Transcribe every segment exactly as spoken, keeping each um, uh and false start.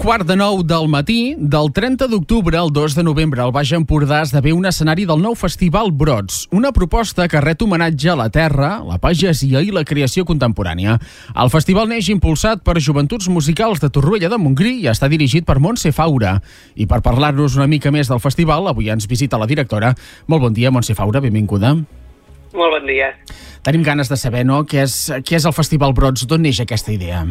quart de nou del matí, del trenta d'octubre al dos de novembre, el Baix Empordà esdevé un escenari del nou Festival Brots, una proposta que ret homenatge a la terra, la pagesia i la creació contemporània. El festival neix impulsat per Joventuts Musicals de Torroella de Montgrí i està dirigit per Montse Faura. I per parlar-nos una mica més del festival, avui ens visita la directora. Molt bon dia, Montse Faura, benvinguda. Molt bon dia. Tenim ganes de saber, no?, què és, què és el Festival Brots, d'on neix aquesta idea?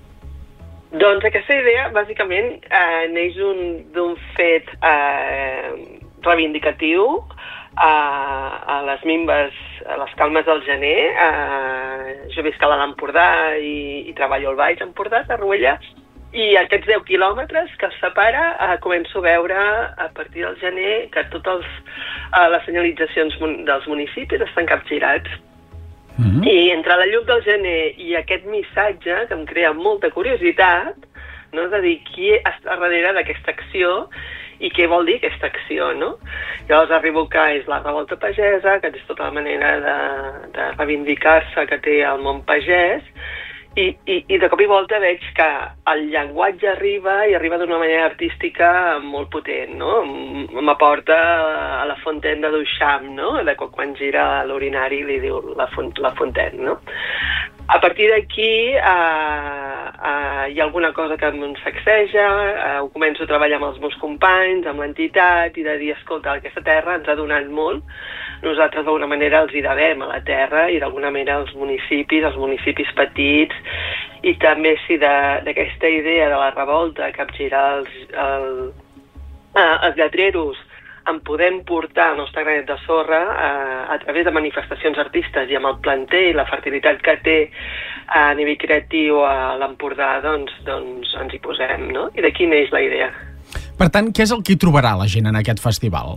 Doncs aquesta idea, bàsicament, eh, neix d'un fet eh, reivindicatiu eh, a les minves, a les calmes del gener. Eh, jo visc a l'Empordà i, i treballo al Baix Empordà, a Torroella, i aquests deu quilòmetres que els separa eh, començo a veure a partir del gener que totes eh, les senyalitzacions dels municipis estan capgirats. Mm-hmm. I entre la llum del gener i aquest missatge, que em crea molta curiositat, no? De dir qui està darrere d'aquesta acció i què vol dir aquesta acció, no? Llavors arribo que és la revolta pagesa, que és tota la manera de, de reivindicar-se que té el món pagès, i, i, i de cop i volta veig que el llenguatge arriba i arriba d'una manera artística molt potent, no? M'aporta a la Fontaine de Duchamp, no? De quan gira l'urinari li diu la, font, la Fontaine, no? A partir d'aquí eh, eh, hi ha alguna cosa que em sacseja, eh, ho començo a treballar amb els meus companys, amb l'entitat, i de dir, escolta, aquesta terra ens ha donat molt, nosaltres d'alguna manera els hi devem a la terra i d'alguna manera als municipis, als municipis petits, i també si d'aquesta idea de la revolta, capgirar els, el, eh, els lletreros, en podem portar el nostre granet de sorra eh, a través de manifestacions artistes i amb el planter i la fertilitat que té a nivell creatiu a l'Empordà, doncs, doncs ens hi posem, no? I d'aquí neix la idea. Per tant, què és el que hi trobarà la gent en aquest festival?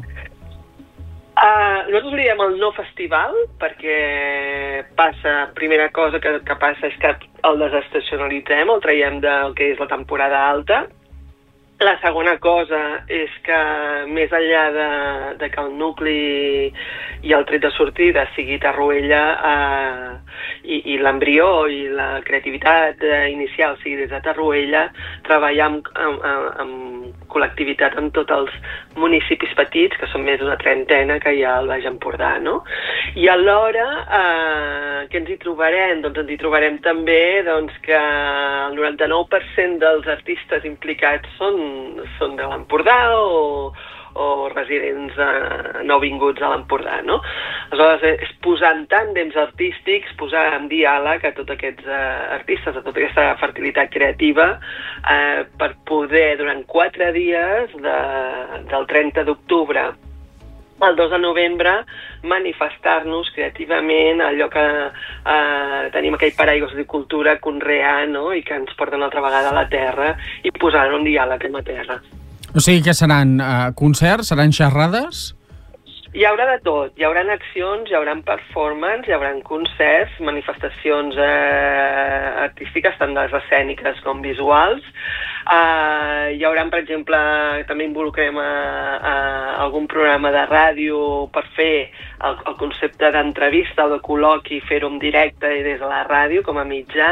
Uh, nosaltres ho diem el no festival perquè passa, primera cosa que, que passa és que el desestacionalitzem, el traiem del que és la temporada alta. La segona cosa és que més enllà de, de que el nucli i el tret de sortida sigui Torroella eh, i, i l'embrió i la creativitat eh, inicial sigui des de Torroella, treballar amb, amb, amb col·lectivitat amb tots els municipis petits, que són més d'una trentena que hi ha al Baix Empordà, no? I alhora, eh, què ens hi trobarem? Doncs ens hi trobarem també doncs, que el noranta-nou per cent dels artistes implicats són són de l'Empordà o, o residents eh, nouvinguts a l'Empordà, no? Aleshores, és posar en tàndems artístics, posar en diàleg a tots aquests eh, artistes, a tota aquesta fertilitat creativa, eh, per poder, durant quatre dies, de, del trenta d'octubre el dos de novembre, manifestar-nos creativament allò que eh, tenim aquell paraigua de cultura, conrear, no? I que ens porta una altra vegada a la terra i posar-ho en diàleg amb la terra. O sigui que seran eh, concerts, seran xerrades? Hi haurà de tot. Hi haurà accions, hi haurà performance, hi haurà concerts, manifestacions eh, artístiques, tant les escèniques com visuals. Uh, hi haurà, per exemple, també involucrem a, a algun programa de ràdio per fer el, el concepte d'entrevista o de col·loqui, fer-ho en directe i des de la ràdio com a mitjà.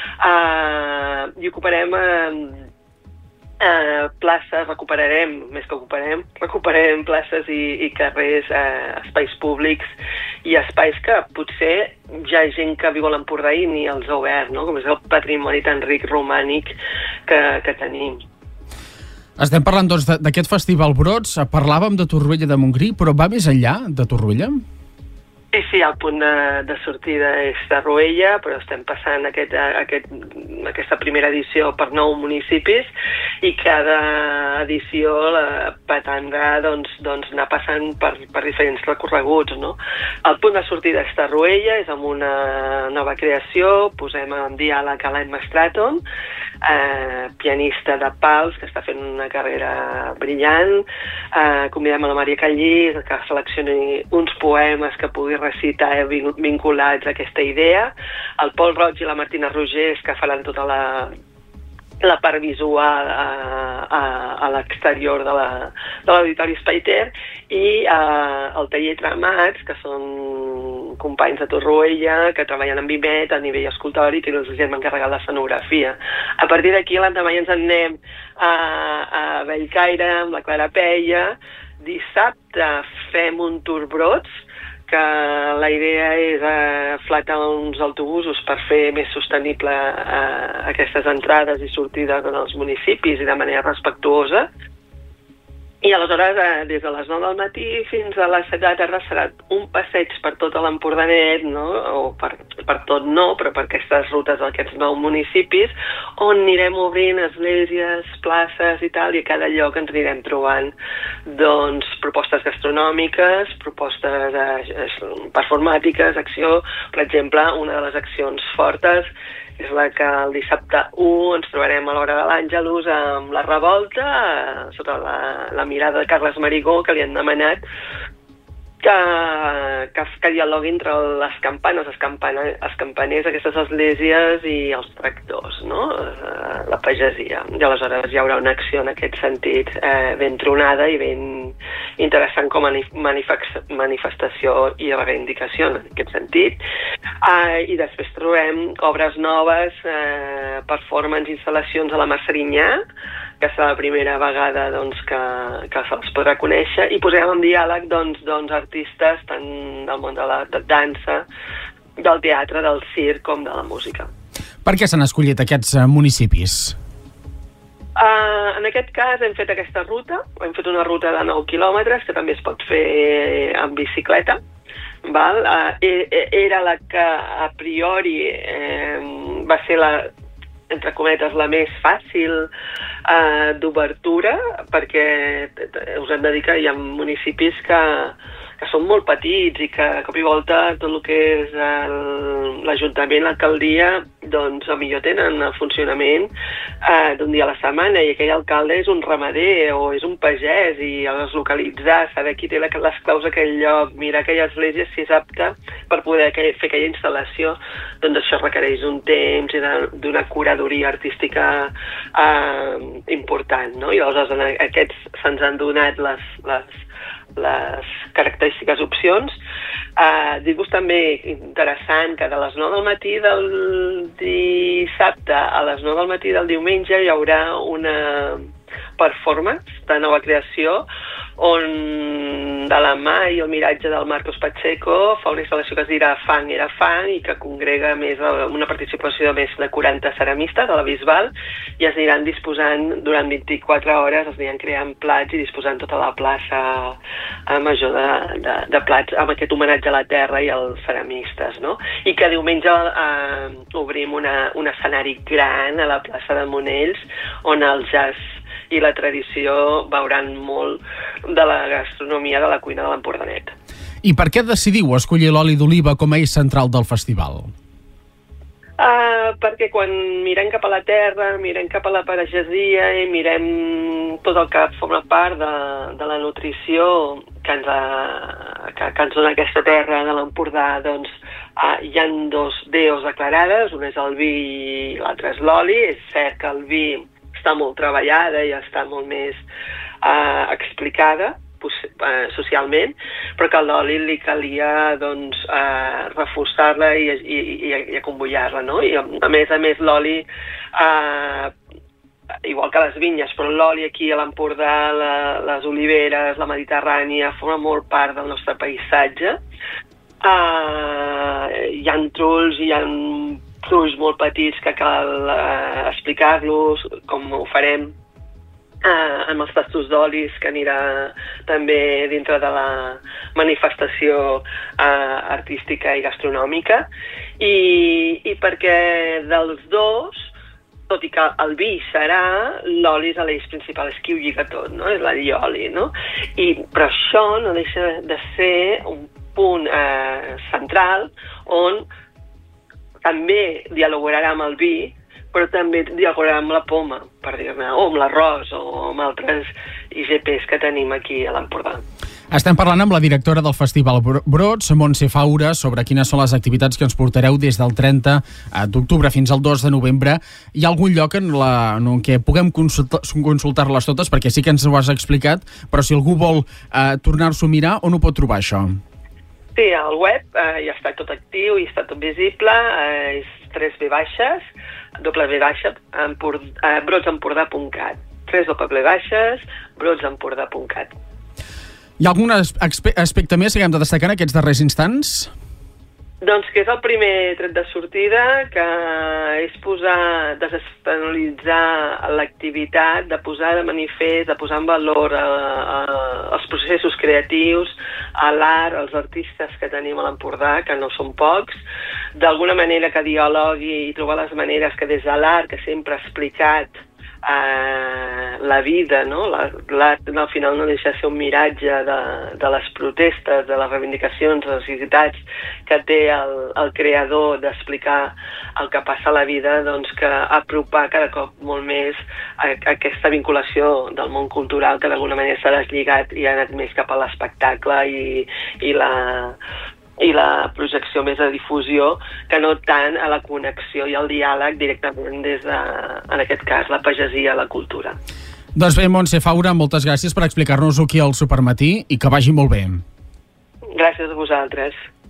Uh, I ocuparem uh, uh, places, recuperarem, més que ocuparem, recuperarem places i, i carrers, uh, espais públics i espais que potser hi ha gent que viu a l'Empordà i ni els ha obert, no? Com és el patrimoni tan ric romànic que, que tenim. Estem parlant, doncs, d'aquest Festival Brots. Parlàvem de Torroella de Montgrí, però va més enllà de Torroella? Sí, sí, el punt de, de sortida és Torroella, però estem passant aquest, aquest, aquesta primera edició per nou municipis i cada edició la pretendrà doncs, doncs, anar passant per, per diferents recorreguts, no? El punt de sortida és Torroella, és amb una nova creació, posem en diàleg a l'Emma Stratton, eh, pianista de pals, que està fent una carrera brillant, eh, convidem a la Maria Callís, que seleccioni uns poemes que pugui recitar vinculats a aquesta idea, el Pol Roig i la Martina Rogers, que faran tota la la part visual a, a, a l'exterior de l'Auditori Espai Ter, i uh, el taller Tramats, que són companys de Torroella, que treballen amb Vimet a nivell escultòric, i els hem encarregat l'escenografia. A partir d'aquí, l'endemà ens en anem a, a Bellcaire amb la Clara Peia. Dissabte fem un tour brots, que la idea és eh, flatar uns autobusos per fer més sostenible eh, aquestes entrades i sortides en els municipis i de manera respectuosa. I aleshores, eh, des de les nou del matí fins a les set de la tarda serà un passeig per tot l'Empordanet, no? O per, per tot no, però per aquestes rutes d'aquests nou municipis, on anirem obrint esglésies, places i tal, i a cada lloc ens anirem trobant doncs, propostes gastronòmiques, propostes eh, performàtiques, acció. Per exemple, una de les accions fortes és la que el dissabte u ens trobarem a l'hora de l'Àngelus amb la revolta, sota la, la mirada de Carles Marigó, que li han demanat que, que, que dialogui entre les campanes, els, campana, els campaners, aquestes esglésies i els tractors, no? La pagesia. I aleshores hi haurà una acció en aquest sentit eh, ben tronada i ben interessant com a manifestació i reivindicació en aquest sentit. Eh, I després trobem obres noves, eh, performance, instal·lacions a la Mar Serinyà, que serà la primera vegada doncs, que, que se'ls podrà conèixer, i posarem en diàleg doncs, doncs, artistes tant del món de la de dansa, del teatre, del circ com de la música. Per què s'han escollit aquests uh, municipis? Uh, en aquest cas hem fet aquesta ruta, hem fet una ruta de nou quilòmetres, que també es pot fer amb bicicleta. Val? Uh, era la que a priori eh, va ser la entre cometes, la més fàcil eh, d'obertura, perquè us hem de dir que hi ha municipis que, que són molt petits i que a cop i volta tot el que és l'Ajuntament, l'alcaldia, doncs potser tenen el funcionament eh, d'un dia a la setmana, i aquell alcalde és un ramader o és un pagès, i aleshores localitzar, saber qui té les claus d'aquell lloc, mirar aquella església si és apta per poder fer aquella instal·lació, doncs això requereix un temps i d'una curadoria artística eh, important, no? I aleshores en aquests se'ns han donat les, les, les característiques opcions. Eh, Dir-vos també interessant que de les nou del matí del dissabte a les nou del matí del diumenge hi haurà una performance de nova creació on de la mà i el miratge del Marcos Pacheco fa una instal·lació que es dirà Fang era Fang i que congrega més una participació de més de quaranta ceramistes a la Bisbal, i es aniran disposant durant vint-i-quatre hores, es aniran creant plats i disposant tota la plaça major de, de, de plats amb aquest homenatge a la terra i als ceramistes, no? I que diumenge eh, obrim una, un escenari gran a la plaça de Monells on el jazz i la tradició veuran molt de la gastronomia de la cuina de l'Empordanet. I per què decidiu escollir l'oli d'oliva com a eix central del festival? Uh, perquè quan mirem cap a la terra, mirem cap a la pagesia i mirem tot el que forma part de, de la nutrició que ens, ha, que, que ens dona aquesta terra de l'Empordà, doncs uh, hi ha dos deos declarades, un és el vi i l'altre és l'oli. És cert que el vi està molt treballada i està molt més eh, explicada eh, socialment, però que a l'oli li calia doncs, eh, reforçar-la i, i, i, i acompanyar-la, no? I a més a més l'oli, eh, igual que les vinyes, però l'oli aquí a l'Empordà, la, les oliveres, la Mediterrània, forma molt part del nostre paisatge. Eh, hi ha trulls, hi ha fruits molt petits que cal eh, explicar-los, com ho farem eh, amb els tastos d'olis, que anirà també dintre de la manifestació eh, artística i gastronòmica, i, i perquè dels dos, tot i que el vi serà, l'oli és l'eix principal, és qui ho lliga tot, no? És l'allioli, no? I, però això no deixa de ser un punt eh, central on també dialogarà amb el vi, però també dialogarà amb la poma, per dir-ne, o amb l'arròs, o amb altres I G Ps que tenim aquí a l'Empordà. Estem parlant amb la directora del Festival Brots, Montse Faura, sobre quines són les activitats que ens portareu des del trenta d'octubre fins al dos de novembre. Hi ha algun lloc en, la, en què puguem consultar, consultar-les totes? Perquè sí que ens ho has explicat, però si algú vol eh, tornar-s'ho a mirar, on ho pot trobar, això? Sí, al web eh, ja està tot actiu i està tot visible, eh, és tres ve baixes, doble ve baixa, eh, brotsempordà punt cat, tres doble baixes, brotsempordà punt cat. Hi ha algun aspecte més que hem de destacar en aquests darrers instants? Doncs que és el primer tret de sortida, que és posar, desestacionalitzar l'activitat, de posar de manifest, de posar en valor a, a, els processos creatius, a l'art, als artistes que tenim a l'Empordà, que no són pocs, d'alguna manera que dialogui i trobar les maneres que des de l'art, que sempre ha explicat Uh, la vida, no? L'art al final no deixa de ser un miratge de, de les protestes, de les reivindicacions, de les necessitats que té el, el creador d'explicar el que passa a la vida, doncs que apropar cada cop molt més a, a aquesta vinculació del món cultural que d'alguna manera s'ha deslligat i ha anat més cap a l'espectacle i, i la i la projecció més de difusió, que no tant a la connexió i al diàleg directament des de, en aquest cas, la pagesia, la cultura. Doncs bé, Montse Faura, moltes gràcies per explicar-nos-ho aquí al Supermatí i que vagi molt bé. Gràcies a vosaltres.